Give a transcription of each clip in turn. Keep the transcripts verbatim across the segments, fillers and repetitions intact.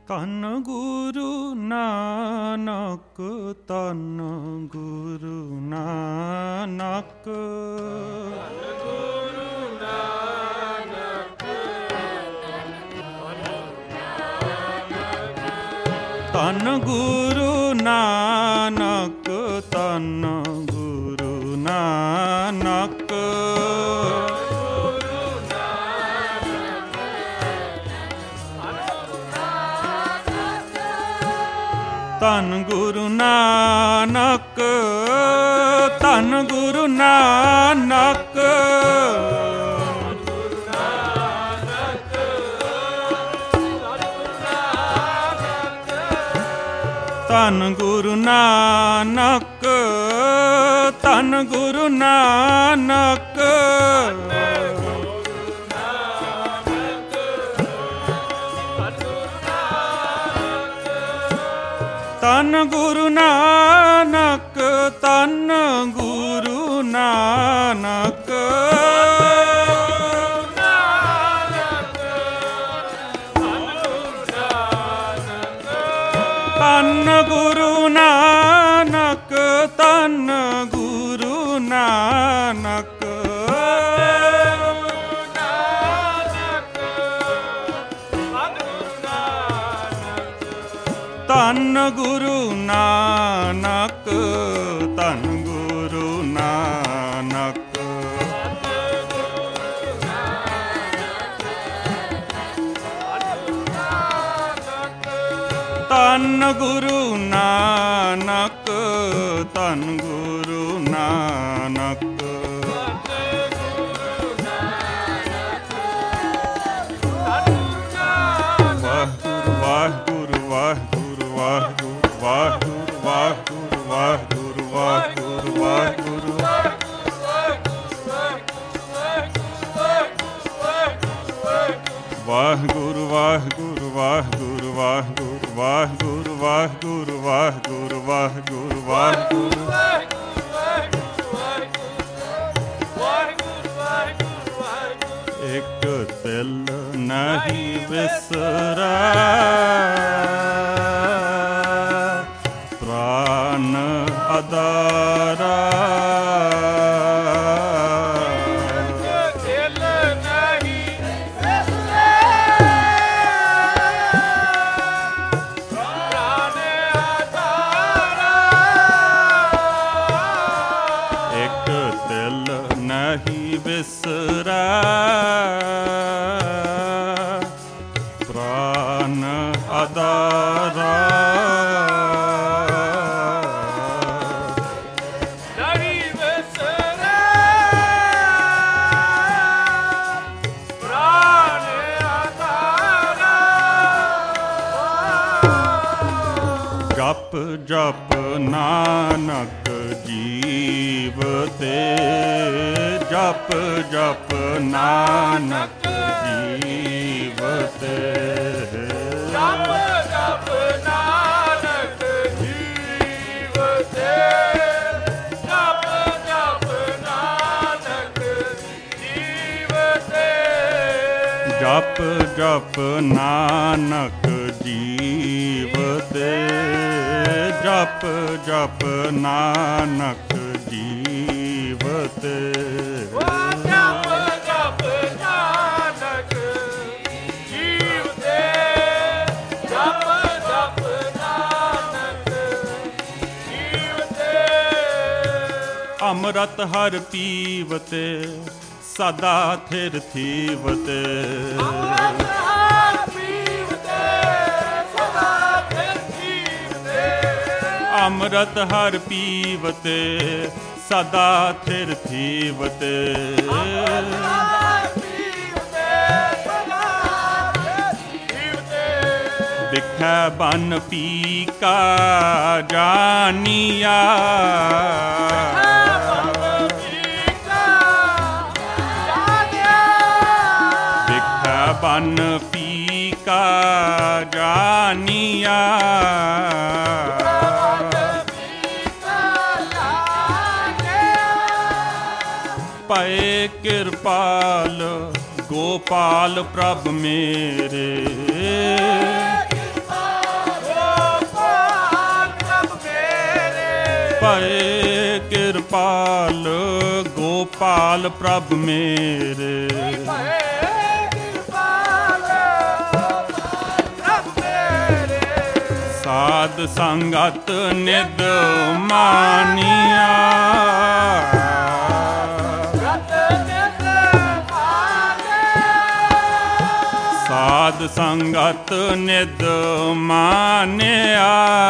ਧੰਨ ਗੁਰੂ ਨਾਨਕ, ਧੰਨ ਗੁਰੂ ਨਾਨਕ, ਧੰਨ ਗੁਰੂ ਨਾਨਕ, ਧੰਨ ਗੁਰੂ ਨਾਨਕ, ਧੰਨ ਗੁਰੂ ਨਾਨਕ, ਧੰਨ ਗੁਰੂ ਨਾਨਕ, ਧੰਨ ਗੁਰੂ ਨਾਨਕ, ਧੰਨ ਗੁਰੂ ਨਾਨਕ, ਧੰਨ ਗੁਰੂ ਨਾਨਕ, ਧੰਨ ਗੁਰੂ ਨਾਨਕ, ਧੰਨ ਗੁਰੂ ਨਾਨਕ, ਧੰਨ ਗੁਰੂ ਨਾਨਕ, ਧੰਨ ਗੁਰੂ ਨਾਨਕ, ਧੰਨ ਗੁਰੂ ਨਾਨਕ, ਧੰਨ ਗੁਰੂ ਨਾਨਕ, ਧੰਨ ਗੁਰੂ ਨਾਨਕ, ਧੰਨ ਗੁਰੂ ਨਾਨਕ, ਵਾਹਿਗੁਰੂ ਵਾਹਿਗੁਰੂ ਵਾਹਿਗੁਰੂ ਵਾਹਿਗੁਰੂ ਵਾਹਿਗੁਰੂ ਵਾਹਿਗੁਰੂ ਵਾਹਿਗੁਰੂ ਵਾਹਿਗੁਰੂ ਵਾਹਿਗੁਰੂ ਵਾਹਿਗੁਰੂ ਵਾਹਿਗੁਰੂ ਵਾਹਿਗੁਰੂ ਵਾਹਿਗੁਰੂ ਵਾਹਿਗੁਰੂ ਵਾਹਿਗੁਰੂ ਵਾਹਿਗੁਰੂ ਇੱਕ ਤਿਲ ਨਹੀਂ ਵਿਸਰੈ ਪ੍ਰਾਨ ਆਧਾਰਾ, ਵਿਸਰੈ ਪ੍ਰਾਨ ਆਧਾਰਾ, ਨਹੀਂ ਵਿਸਰੈ ਪ੍ਰਾਨ ਆਧਾਰਾ, ਜਪ ਜਪ ਨਾਨਕ ਜੀਵਤੇ, ਜਪ ਜਪ ਨਾਨਕ ਜੀਵਤੇ, ਜਪ ਜਪ ਨਾਨਕ ਜੀਵਤੇ, ਜਪ ਜਪ ਨਾਨਕ ਜੀਵਤੇ, ਜਪ ਜਪ ਨਾਨਕ ਜੀਵਤੇ, ਜਪ ਜਪ ਨਾਨਕ ਜੀਵਤੇ, ਜਪ ਜਪ ਨਾਨਕ ਜੀਵਤੇ, ਜਪ ਜਪ ਨਾਨਕ ਜੀਵਤੇ, ਅੰਮ੍ਰਿਤ ਹਰਿ ਪੀਵਤੇ, ਸਦਾ ਥਿਰ ਥੀਵਤੇ, ਅੰਮ੍ਰਿਤ ਹਰਿ ਪੀਵਤੇ, ਸਦਾ ਥਿਰ ਥੀਵਤੇ, ਅੰਮ੍ਰਿਤ ਹਰਿ ਪੀਵਤੇ, ਸਦਾ ਥਿਰ ਥੀਵਤੇ, ਦਿਖੈ ਬਨ ਪੀਕਾ ਜਾਨੀਆ, ਦਿਖੈ ਬਨ ਪੀਕਾ ਜਾਨੀਆ, ਪਏ ਕਿਰਪਾਲ ਗੋਪਾਲ ਪ੍ਰਭ ਮੇਰੇ, ਕਿਰਪਾਲ ਪ੍ਰਭ ਮੇਰੇ। ਸਾਧ ਸੰਗਤ ਨਿਦ ਮਾਨੀਆ, ਸਾਧ ਸੰਗਤ ਨਿਦ ਮਾਨਿਆ।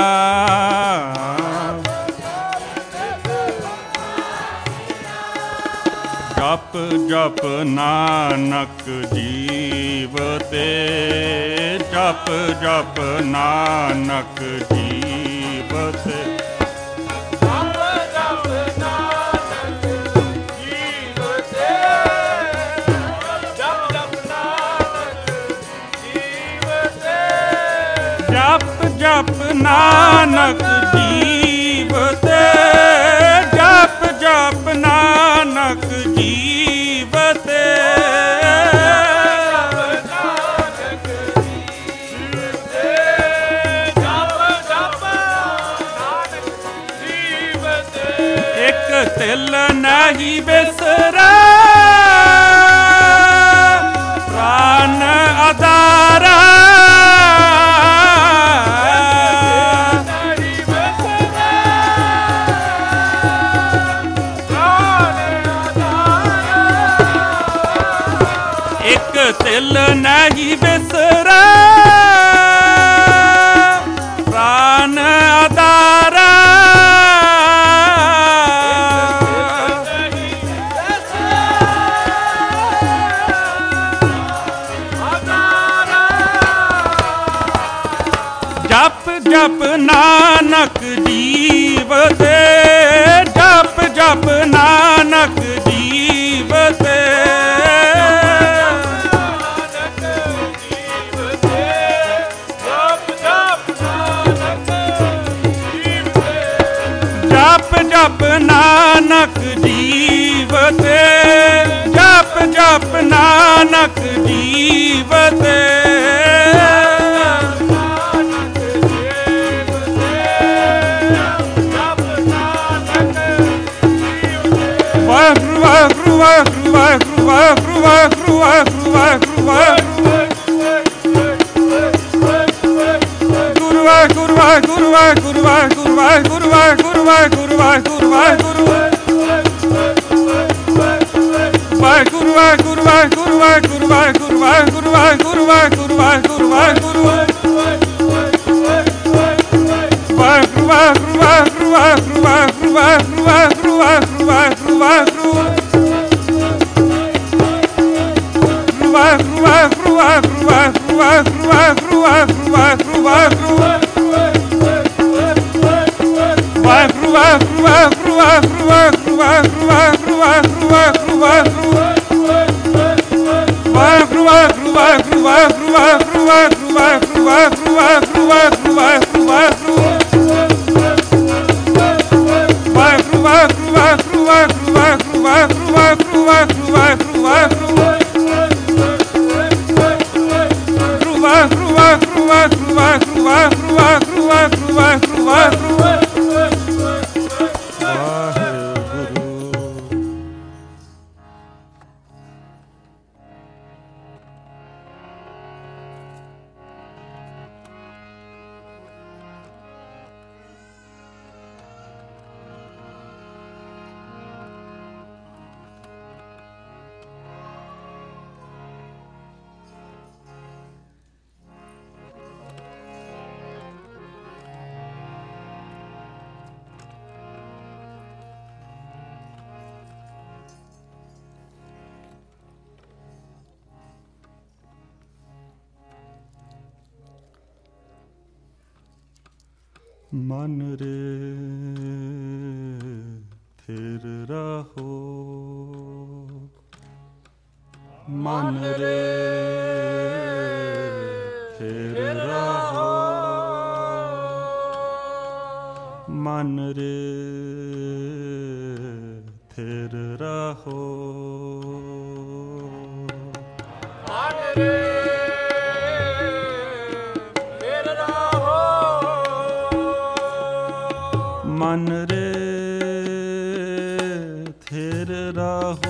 ਜਪ ਜਪ ਨਾਨਕ ਜੀਵਤੇ, ਜਪ ਜਪ ਨਾਨਕ ਜੀਵਤੇ। ਜਪ ਨਾਨਕ ਜੀਵਤੇ, ਜਪ ਜਪ ਨਾਨਕ ਜੀਵਤੇ। ਇੱਕ ਤਿਲ ਨਹੀਂ ਬਿਸਰੈ ਪ੍ਰਾਨ ਆਧਾਰਾ, ਤਿਲ ਨਹੀਂ ਬਿਸਰੈ ਪ੍ਰਾਨ ਆਧਾਰਾ। ਜਪ ਜਪ ਨਾਨਕ ਜੀਵਤੇ, ਜਪ ਜਪ ਨਾਨਕ ਜੀਵਤੇ। ਜਪ ਨਾਨਕ ਜੀਵਤੇ, ਜਪ ਜਪ ਨਾਨਕ ਜੀਵਤੇ। ਵਾਹਿਗੁਰੂ ਵਾਹਿਗੁਰੂ ਵਾਹਿਗੁਰੂ ਵਾਹਿਗੁਰੂ ਵਾਹਿਗੁਰੂ ਵਾਹਿਗੁਰੂ ਵਾਹਿਗੁਰੂ ਵਾਹਿਗੁਰੂ। ਗੁਰੂ ਵਾਹਿਗੁਰੂ ਵਾਹਿਗੁਰੂ ਵਾਹਿਗੁਰੂ ਵਾਹਿਗੁਰੂ ਵਾਹਿਗੁਰੂ ਵਾਹਿਗੁਰੂ ਵਾਹਿਗੁਰੂ ਵਾਹਿਗੁਰੂ ਵਾਹਿਗੁਰੂ। ਵਾਹਿਗੁਰੂ ਵਾਹਿਗੁਰੂ ਵਾਹਿਗੁਰੂ ਵਾਹਿਗੁਰੂ ਵਾਹਿਗੁਰੂ ਵਾਹਿਗੁਰੂ ਵਾਹਿਗੁਰੂ ਵਾਹਿਗੁਰੂ ਵਾਹਿਗੁਰੂ ਵਾਹਿਗੁਰੂ। ਵਾਹਿਗੁਰੂ ਵਾਹਿਗੁਰੂ ਵਾਹਿਗੁਰੂ ਵਾਹਿਗੁਰੂ ਵਾਹਿਗੁਰੂ ਵਾਹਿਗੁਰੂ ਵਾਹਿਗੁਰੂ ਵਾਹਿਗੁਰੂ ਵਾਹਿਗੁਰੂ ਵਾਹਿਗੁਰੂ। ਵਾਹਿਗੁਰੂ ਵਾਹਿਗੁਰੂ ਵਾਹਿਗੁਰੂ ਵਾਹਿਗੁਰੂ ਵਾਹਿਗੁਰੂ ਵਾਹਿਗੁਰੂ ਵਾਹਿਗੁਰੂ ਵਾਹਿਗੁਰੂ ਵਾਹਿਗੁਰੂ। ਵਾਹਿਗੁਰੂ ਵਾਹਿਗੁਰੂ ਵਾਹਿਗੁਰੂ ਵਾਹਿਗੁਰੂ ਵਾਹਿਗੁਰੂ ਵਾਹਿਗੁਰੂ ਵਾਹਿਗੁਰੂ ਵਾਹਿਗੁਰੂ ਵਾਹਿਗੁਰੂ ਵਾਹਿਗੁਰੂ। ਵਾਹਿਗੁਰੂ ਵਾਹਿਗੁਰੂ ਵਾਹਿਗੁਰੂ ਵਾਹਿਗੁਰੂ ਵਾਹਿਗੁਰੂ ਵਾਹਿਗੁਰੂ ਵਾਹਿਗੁਰੂ ਵਾਹਿਗੁਰੂ ਵਾਹਿਗੁਰੂ ਵਾਹਿਗੁਰੂ ਵਾਹਿਗੁਰੂ ਵਾਹਿਗੁਰੂ। ਵਾਹਿਗੁਰੂ ਵਾਹਿਗੁਰੂ ਵਾਹਿਗੁਰੂ ਵਾਹਿਗੁਰੂ ਵਾਹਿਗੁਰੂ ਵਾਹਿਗੁਰੂ ਵਾਹਿਗੁਰੂ ਵਾਹਿਗੁਰੂ ਵਾਹਿਗੁਰੂ ਵਾਹਿਗੁਰੂ। ਵਾਹਿਗੁਰੂ ਵਾਹਿਗੁਰੂ ਵਾਹਿਗੁਰੂ ਵਾਹਿਗੁਰੂ ਵਾਹਿਗੁਰੂ ਵਾਹਿਗੁਰੂ ਵਾਹਿਗੁਰੂ ਵਾਹਿਗੁਰੂ ਵਾਹਿਗੁਰੂ। ਮਨ ਰੇ ਥਿਰ ਰਹੋ, ਮਨ ਰੇ ਥਿਰ ਰਹੋ, ਮਨ ਰੇ ਥਿਰ ਰਹੋ, ਮਨ ਰੇ ਮਨ ਰੇ ਥਿਰ ਰਹੋ।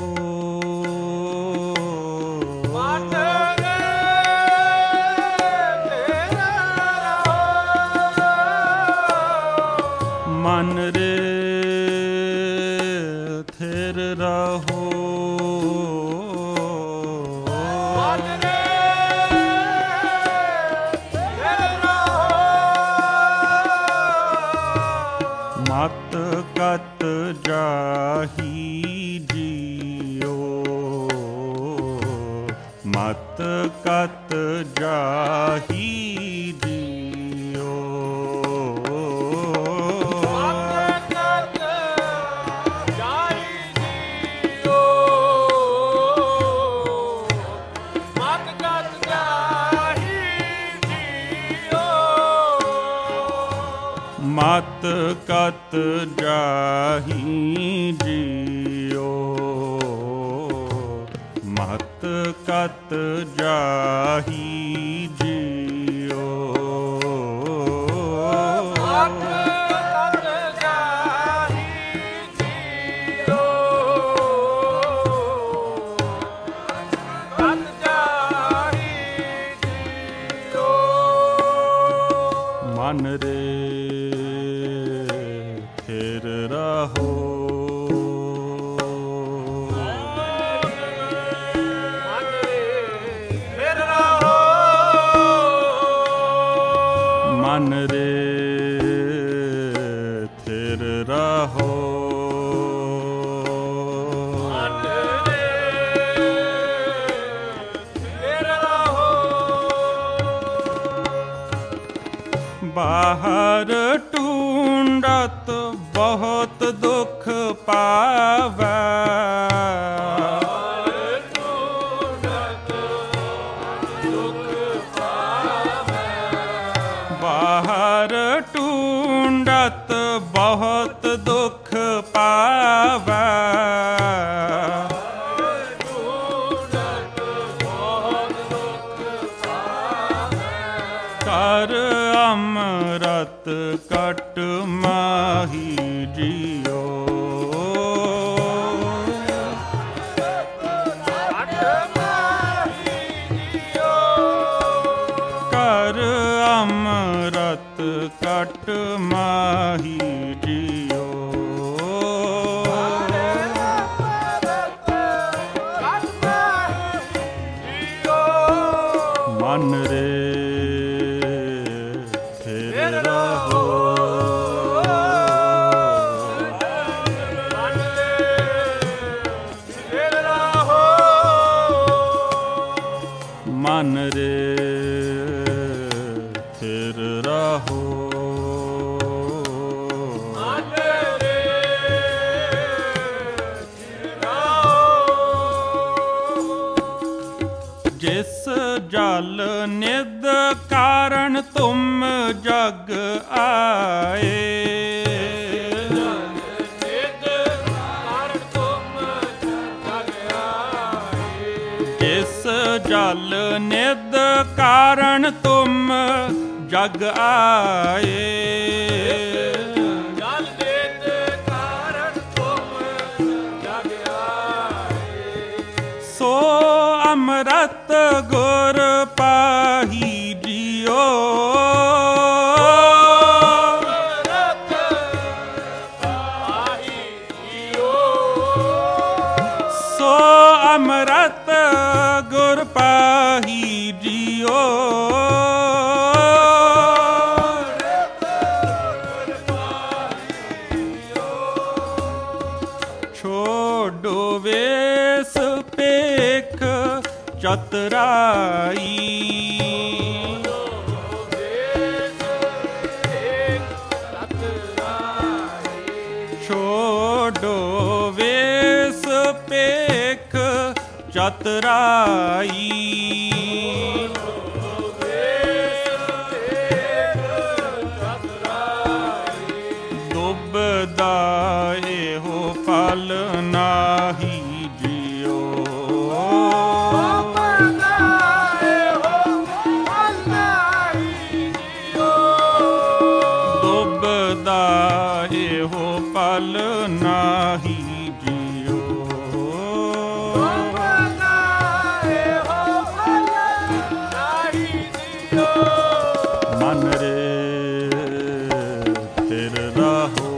ਜਾਹੀ ਜੀਓ, ਮਤ ਕਤ ਜਾਹੀ ਜੀਓ। ਮਤ ਕਤ ਜਾਹੀ ਜੀਓ, ਮਤ ਕਤ ਜਾਹੀ ਜੀਓ। ਮਤ ਕਤ ਜਾਹੀ ਜੀਓ, ਮਤ ਕਤ ਜਾਹੀ ਜੀਓ। ਮਤ ਕਤ ਜਾਹੀ ਜੀਓ, ਕਤ ਜਾਹੀ ਜੀਓ। ਮਨ ਰੇ ਫਿਰ ਰਹੋ, ਮਨ ਰੇ ਥਿਰ ਰਹੋ, ਮਨ ਰੇ ਥਿਰ ਰਹੋ। ਬਾਹਰ ਢੂੰਡਤ ਬਹੁਤ ਦੁੱਖ ਪਾਵੈ, ਬਾਹਰ ਢੂੰਡਤ ਬਹੁਤ ਦੁੱਖ ਪਾਵੈ। ਕਰ ਅੰਮ੍ਰਿਤ ਕਟ ਮਾਹੀ ਜੀਓ, ਕਰ ਅੰਮ੍ਰਿਤ ਕਟ ਮਾਹੀ ਜੀਓ। ਮਨ ਰੇ ਫਿਰ ਰਹੋ, ਮਨ ਰੇ ਥਿਰ ਰਹੋ, ਮਨ ਰੇ ਥਿਰ ਰਹੋ। ਜਿਸ ਜਲ ਨਿਧ ਕਾਰਨ ਤੁਮ ਜਗ ਆਏ, ਜਿਸ ਜਲ ਨਿਧ ਕਾਰਨ ਤੁਮ ਜਗ ਆਏ। ਜਲ ਨਿਧ ਕਾਰਨ ਤੁਮ ਜਗ ਆਏ। ਸੋ ਅੰਮ੍ਰਿਤ ਗੁਰ ਪਾਹੀ ਜੀਓ, ਅੰਮ੍ਰਿਤ ਪਾਹੀ ਜੀਓ। ਸੋ ਅੰਮ੍ਰਿਤ ਗੁਰ ਪਾਹੀ ਜੀਓ। ਛੋਡੋ ਵੇਸ ਪੇਖ ਚਤਰਾਈ, ਛੋਡੋ ਵੇਸ ਪੇਖ ਚਤਰਾਈ। ਦੁਬਦਾ ਇਹੋ ਫਲ ਨਾਹੀ ਜੀਓ, ਦੁਬਦਾ ਇਹੋ ਫਲ ਨਾਹੀ ਜੀਓ। ਮਨ ਰੇ ਫਿਰ ਰਹੋ,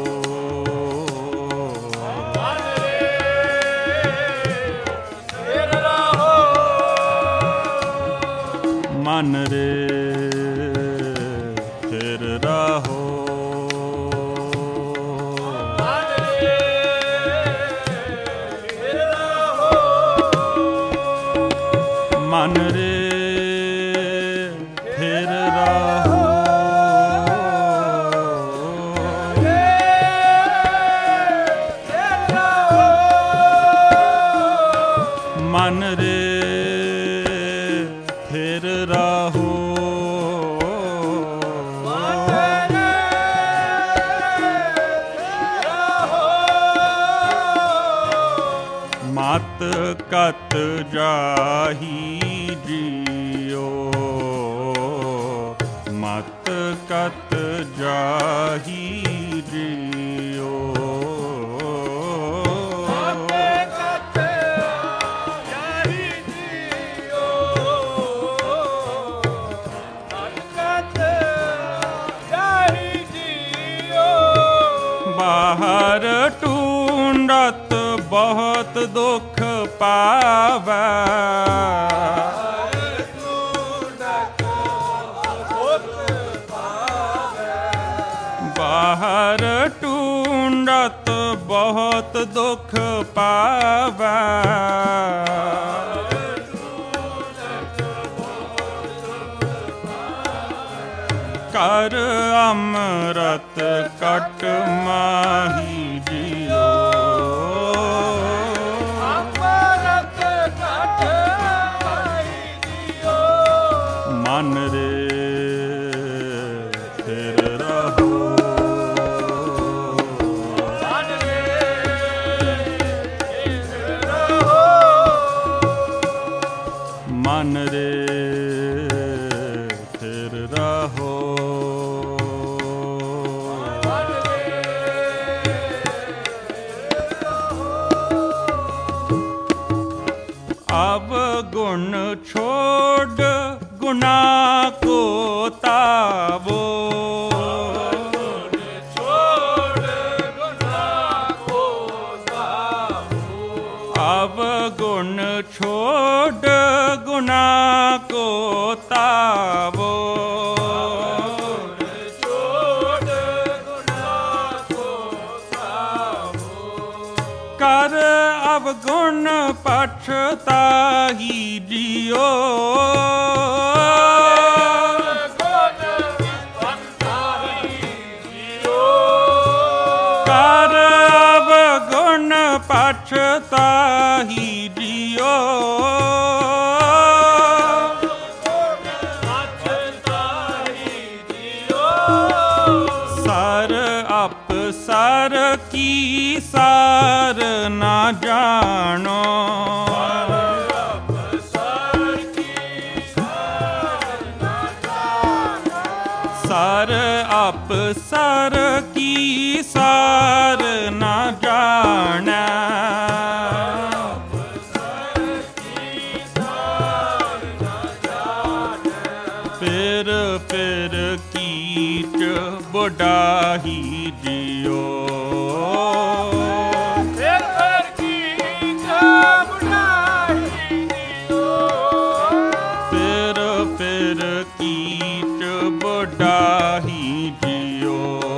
ਮਨ ਰੇ ਫਿਰ ਰਹੋ, ਮਨ ਰੇ ਰਹੋ। ਮਤ ਕਤ ਜਾਹੀ ਜੀਓ, ਮਤ ਕਤ ਜਾਹੀ ਜੀਓ। ਬਾਹਰ ਢੂੰਡਤ ਬਹੁਤ ਦੁੱਖ ਪਾਵੈ, ਬਾਹਰ ਢੂੰਡਤ ਬਹੁਤ ਦੁੱਖ ਪਾਵੈ। ਕਰ ਅੰਮ੍ਰਿਤ ਕਟ ਮਾਹੀ ਜੀਓ, ਅੰਮ੍ਰਿਤ ਕਟ ਮਾਹੀ ਜੀਓ। ਮਨ ਰੇ ਫਿਰ ਰਹੋ, ਮਨ ਰੇ ਫਿਰ ਰਹੋ, ਮਨ ਰੇ ਫਿਰ ਰਹੋ। अवगुण छोड़ गुना को तावो, अवगुण छोड़ गुना को तावो। कर अवगुण पछताही जियो, कर अवगुण पछताही जियो। सर अपसर की सार ना जानो, सर अपसर की सार ना जाना। फिर फिर कीच बुढ़ाही जियो, बुढ़ाही जियो।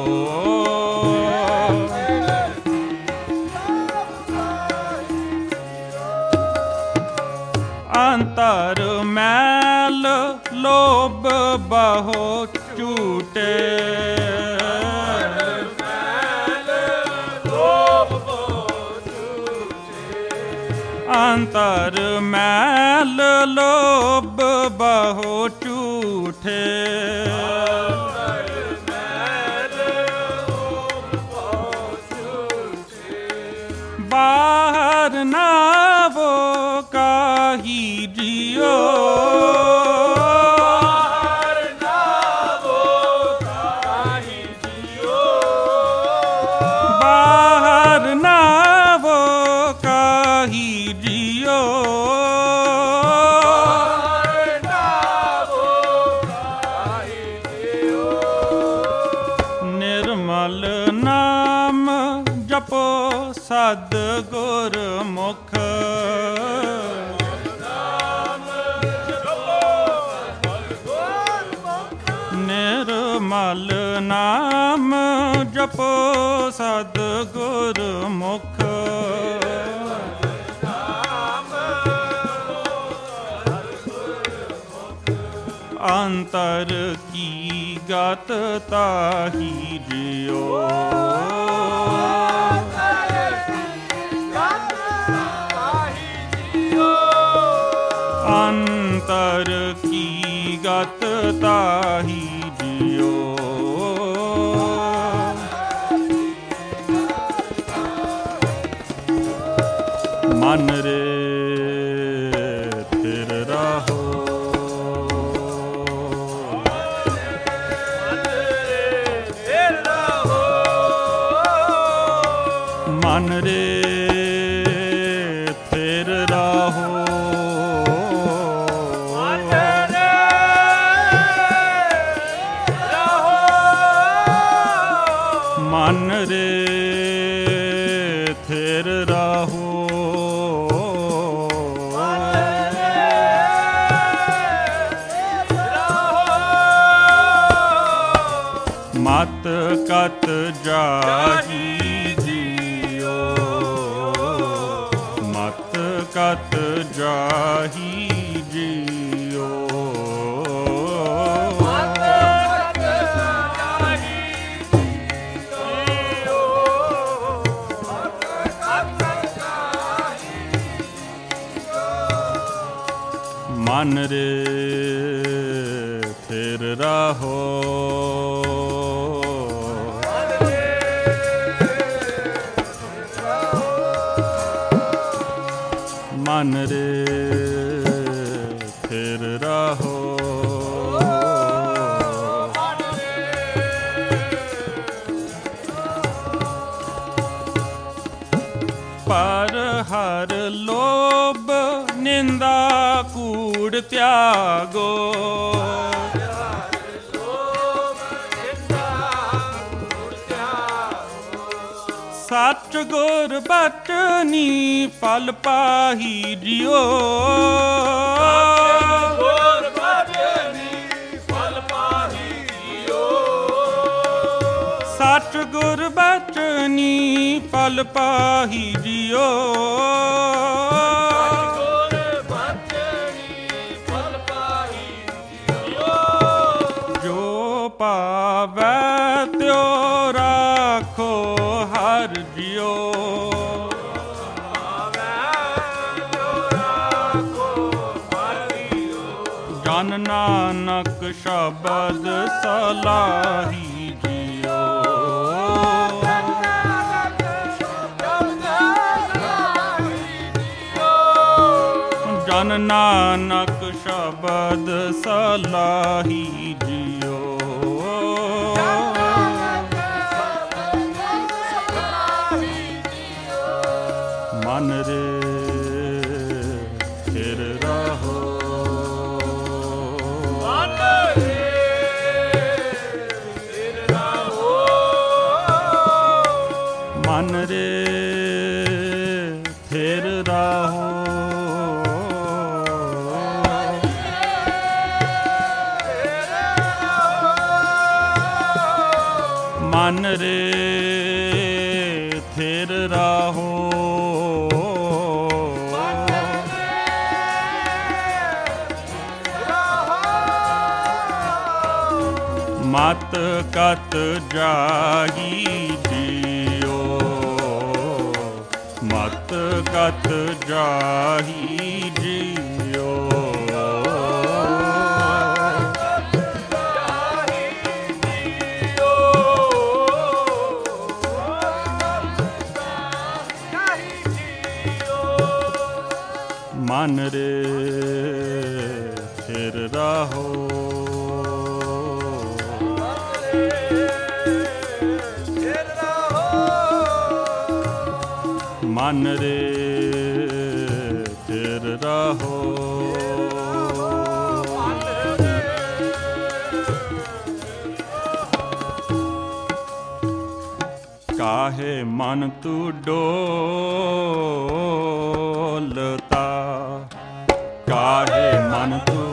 अंतर मैल लोभ बहु झूठे, अंतर मैल लोभ बहु झूठे। बाहर ना वो काही जियो, बाहर ना वो काही जियो, बाहर ना वो काही जियो, बाहर ना वो काही जियो। निर्मल नाम जपो सद्गुर मुख, निर्मल नाम जपो सद्गुर मुख। अंतर की गत ताही जियो, अंतर की ਕਤ ਤਾਹੀ ਜਿਉ। ਮਨ ਰੇ ਫਿਰ ਰਹੋ, ਮਨ ਰੇ ਫਿਰ ਰਹੋ, ਮਨ ਰੇ ਫਿਰ ਰਹੋ, ਮਤ ਕਤ ਜਾਹੀ ਜਿਉ, ਮਤ ਕਤ ਜਾਹੀ ਜਿਉ। ਮਨ ਰੇ ਫਿਰ ਰਹੋ, ਮਨ ਰੇ ਫਿਰ ਰਹੋ, ਪਰ ਹਰ ਲੋਭ ਨਿੰਦਾ ਕੂੜ ਤਿਆਗੋ, ਸੱਚ ਗੁਰ ਬਚਨੀ ਪਲ ਪਾਹੀ ਜਿਉ। ਗੁਰ ਬਚਨੀ ਪਲ ਪਾਹੀ ਜਿਉ, ਸੱਚ ਗੁਰ ਬਚਨੀ ਪਲ ਪਾਹੀ ਜਿਉ। ਗੁਰ ਬਚਨੀ ਪਲ ਪਾਹੀ ਜਿਉ। ਜੋ ਪਾਵੈ ਤਿਉ ਰਾਖੋ ਹਰਿ ਜਿਉ। ਜਨ ਨਾਨਕ ਸ਼ਬਦ ਸਲਾਹੀ ਜਿਉ। ਜਨ ਨਾਨਕ ਸ਼ਬਦ ਸਲਾਹੀ ਜਿਉ। ਮਨ ਰੇ ਫਿਰ ਰਹੋ, ਮਨ ਰੇ ਫਿਰ ਰਹੋ, ਮਨ ਰੇ ਫਿਰ ਰਹੋ, ਮਨ ਰੇ ਫਿਰ ਰਹੋ, ਮਤ ਕਤ ਜਾਹੀ ਜਿਉ। ਮਤ ਕਤ ਜਾਹੀ ਜਿਉ। ਮਨ ਰੇ ਫਿਰ ਰਹੋ, ਮਨ ਰੇ ਫਿਰ ਰਹੋ, ਕਾਹੇ ਮਨ ਤੂ ਡੋਲਤਾ, ਕਾਹੇ ਮਨ ਤੂ,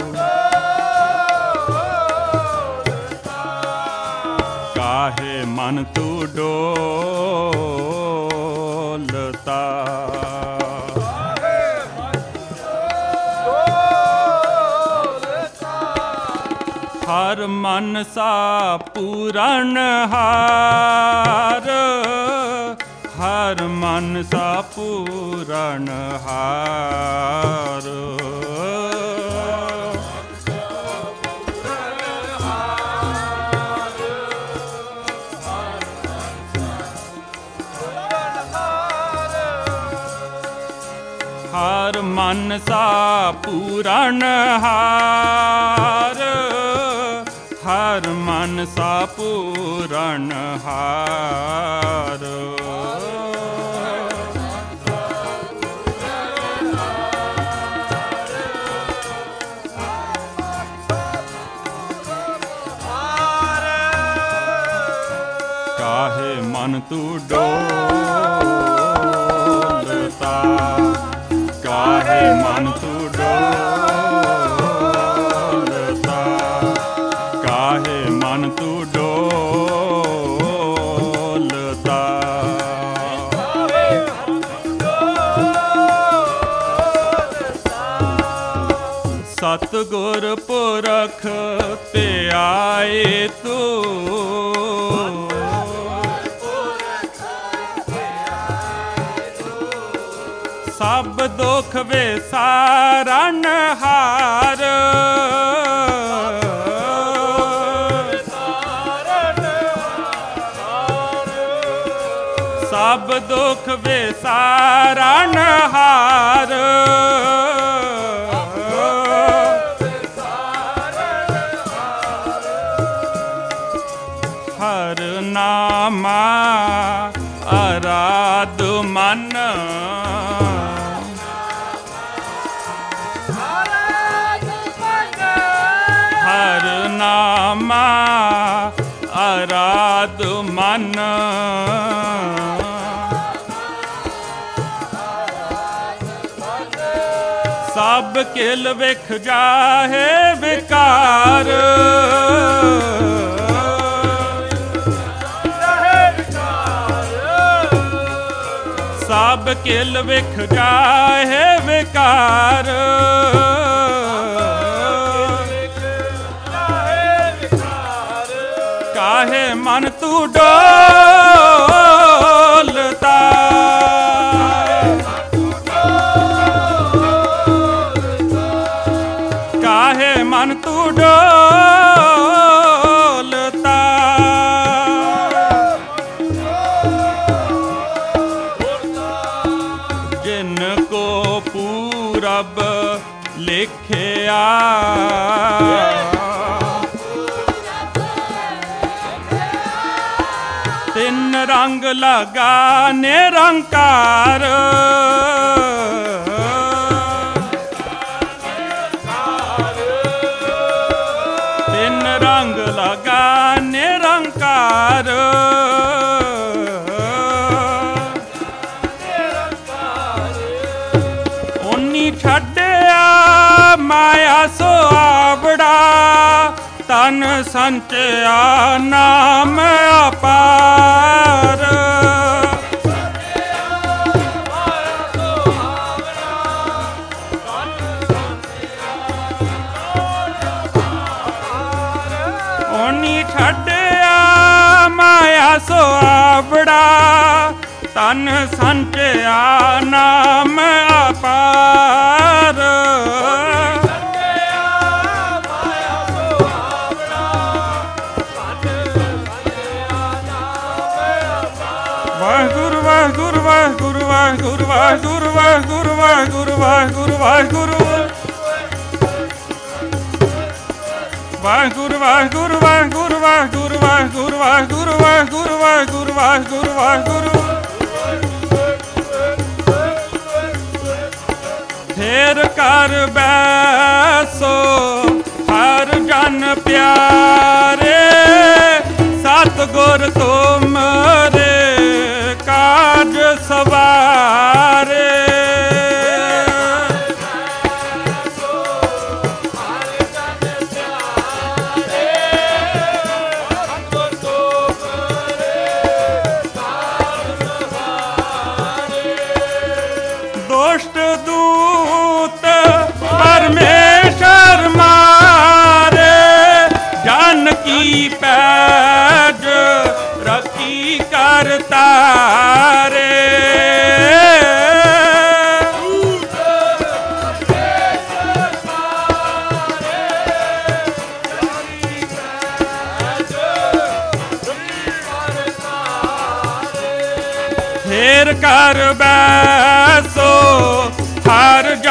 ਕਾਹੇ ਮਨ ਤੂ ਡੋਲਤਾ। ਹਰ ਮਨ ਸਾ ਪੂਰਨ ਹਾਰ, ਹਰ ਮਨ ਸਾ ਪੂਰਨ ਹਾਰ। मनसा पूरण हार, हर मनसा पूरण हार। काहे मन तू डोलता, काहे मन तू डोलता, काहे मन तू डोलता। सतगुर पुरख ते आए तू, सब दुख विसारण हार, सब दुख विसारण हार। हर नामा आराध मन, हर नामा आराध मन, सब किल विख जाहे विकार, सब किल विख जाहे विकार। काहे मन तू डोलता, काहे मन तू डोलता। जिनको पूरब लिखिया, तिन रंग लगा निरंकार, तिन रंग लगा निरंकार। उन्नी छड्डिया माया सुआवड़ा, तन संचया नाम अपार। उन्नी छड्डिया माया सुआवड़ा, तन संचया नाम अपार। वाहिगुरु वाहिगुरु वाहिगुरु वाहिगुरु वाहिगुरु वाहिगुरु वाहिगुरु वाहिगुरु वाहिगुरु वाहिगुरु वाहिगुरु वाहिगुरु वाहिगुरु वाहिगुरु वाहिगुरु वाहिगुरु वाहिगुरु वाहिगुरु वाहिगुरु। फेर कर बैसो हर जन प्यारे, सतगुर तुमरे काज सवारे। दुष्ट दूत परमेश्वर मारे, जानकी पैज रखी करता रे। फेर कर बैसो हर